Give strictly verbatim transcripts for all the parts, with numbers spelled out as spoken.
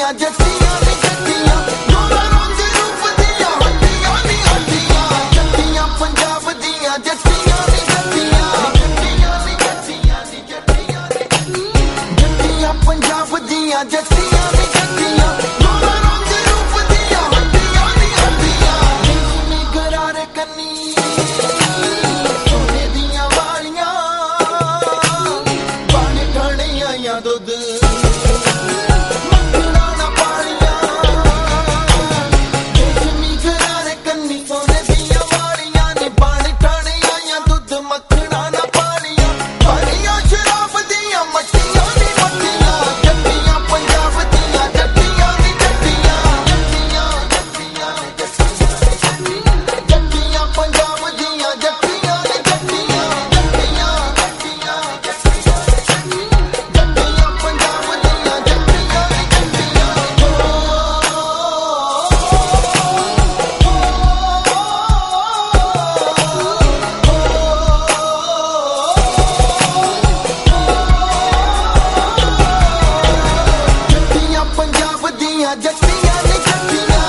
ਜੱਟੀਆਂ ਜੱਟੀਆਂ ਨੀ ਜੱਟੀਆਂ ਦੋਨਾਂ ਰੰਗ ਰੂਪ ਦੀਆਂ ਹੱਡੀਆਂ ਨੀ ਹੱਡੀਆਂ ਜੱਟੀਆਂ ਪੰਜਾਬ ਦੀਆਂ ਜੱਟੀਆਂ ਨੀ ਜੱਟੀਆਂ ਜੱਟੀਆਂ ਨੀ ਜੱਟੀਆਂ ਨੀ ਜੱਟੀਆਂ ਜੱਟੀਆਂ ਪੰਜਾਬ ਦੀਆਂ ਜੱਟੀਆਂ ਨੀ ਜੱਟੀਆਂ ਦੋਨਾਂ ਰੰਗ ਰੂਪ ਦੀਆਂ ਹੱਡੀਆਂ ਨੀ ਹੱਡੀਆਂ ਨੀ ਗਰਾਰੇ ਕੰਨੀ ਸੋਨੇ ਦੀਆਂ ਵਾਲੀਆਂ ਪਾਣੀ ਠਾਣੇ ਆਈਆਂ ਦੁੱਧ ਜੱਟੀਆਂ ਨੀ ਜੱਟੀਆਂ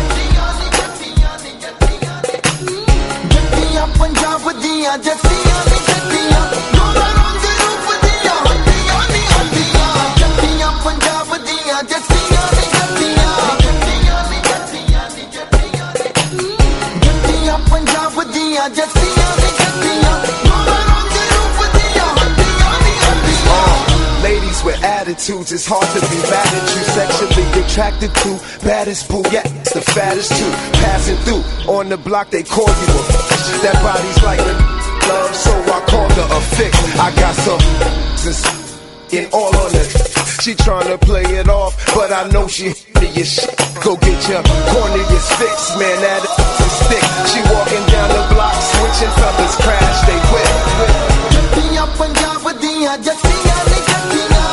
ਜੱਟੀਆਂ ਪੰਜਾਬ ਦੀਆਂ ਜੱਟੀਆਂ ਨੀ ਜੱਟੀਆਂ ਦੋਨਾਂ ਰੰਗ ਰੂਪ ਦੀਆਂ ਹੱਡੀਆਂ ਨੀ ਹੱਡੀਆਂ ਜੱਟੀਆਂ ਪੰਜਾਬ ਦੀਆਂ ਜੱਟੀਆਂ ਨੀ ਜੱਟੀਆਂ ਜੱਟੀਆਂ ਨੀ ਜੱਟੀਆਂ ਨੀ ਜੱਟੀਆਂ ਜੱਟੀਆਂ ਪੰਜਾਬ ਦੀਆਂ ਜੱਟੀਆਂ ਨੀ ਜੱਟੀਆਂ ਦੋਨਾਂ ਰੰਗ ਰੂਪ ਦੀਆਂ ਹੱਡੀਆਂ ਨੀ ਹੱਡੀਆਂ Ladies with attitudes, it's hard to be mad at you. Sexually attracted to baddest boo, yeah, it's the fattest too. Passing through on the block, they call you a that body's like a love, so I called her a fix. I got some in all on it. She tryna play it off, but I know she hit your shit. Go get your corneas fixed, man, that is thick. She walking down the block, switching fellas, crash they whip. ਜੱਟੀਆਂ Punjab ਦੀਆਂ ਜੱਟੀਆਂ ਨੀ ਜੱਟੀਆਂ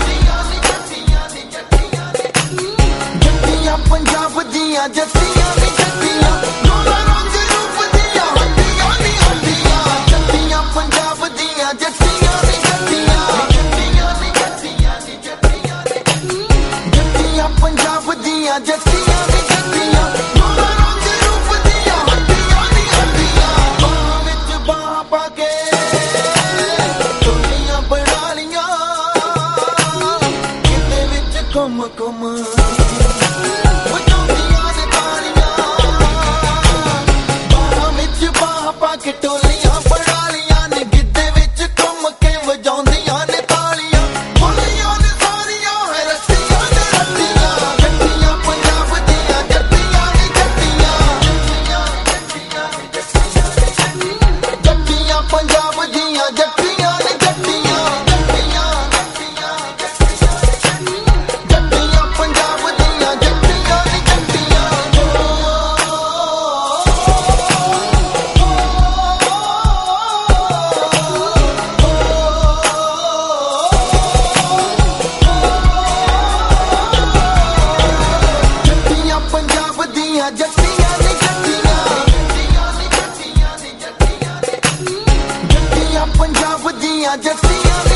ਜੱਟੀਆਂ ਪੰਜਾਬ ਦੀਆਂ ਜੱਟੀਆਂ ਨੀ ਜੱਟੀਆਂ ਦੋਨਾਂ ਰੰਗ ਰੂਪ ਦੀਆਂ ਹੱਡੀਆਂ ਨੀ ਹੱਡੀਆਂ ਜੱਟੀਆਂ ਪੰਜਾਬ ਦੀਆਂ ਜੱਟੀਆਂ ਨੀ ਜੱਟੀਆਂ ਜੱਟੀਆਂ ਨੀ ਜੱਟੀਆਂ ਨੀ ਜੱਟੀਆਂ ਜੱਟੀਆਂ ਪੰਜਾਬ ਦੀਆਂ ਜੱਟੀਆਂ ਨੀ ਜੱਟੀਆਂ ਦੋਨਾਂ ਰੰਗ ਰੂਪ ਦੀਆਂ ਹੱਡੀਆਂ ਨੀ ਹੱਡੀਆਂ ਬਾਹਾਂ ਵਿੱਚ ਬਾਹਾਂ ਪਾ ਕੇ ਟੋਲੀਆਂ ਬਣਾ ਲੀਆਂ ਕਿਤੇ ਵਿੱਚ ਘੁੰਮ ਘੁੰਮ ਜੱਟੀਆਂ ਨੀ ਜੱਟੀਆਂ ਜੱਟੀਆਂ ਪੰਜਾਬ ਦੀਆਂ ਜੱਟੀਆਂ